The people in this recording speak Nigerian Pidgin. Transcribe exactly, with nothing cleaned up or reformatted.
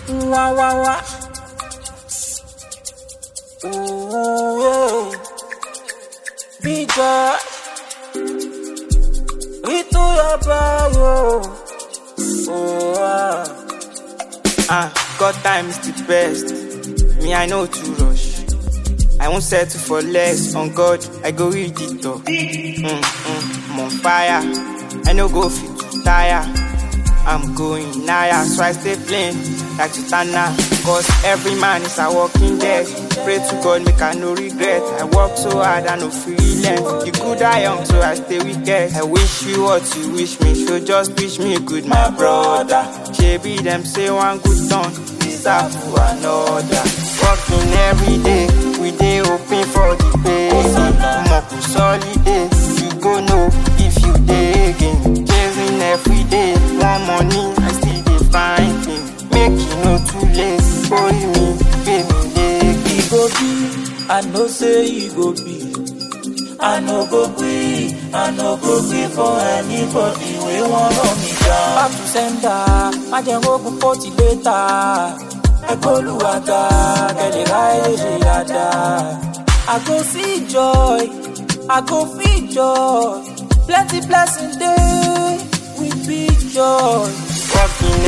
Wah wah wah. Ooh, yeah. Big boy. We to your bio. Oh, ah. Ah, God time is the best. Me, I know to rush. I won't settle for less. On God, I go read it up. Mm, mm, I'm on fire. I no go fit to tire. I'm going higher, so I stay plain like Chitana. Cause every man is a walking dead. Pray to God, make I no regret. I work so hard, I no freelance. You good, I am, so I stay wicked. I wish you what you wish me, so just wish me good, my brother. J B them say one good turn, deserve for another. Working every day, we dey open for the pay. Moku solid day, you go know if you dey again. Chasing every day, one money, I still dey find him. Make you no too late, hold me, pay me leg. He go be, I know say he go be. I no go be, I no go be for anybody we want run me down. Back to sender, I just go for forty later. I go luwaga, get it right, yada. I go see joy, I go feel joy. Plenty blessing day, we be joy. Working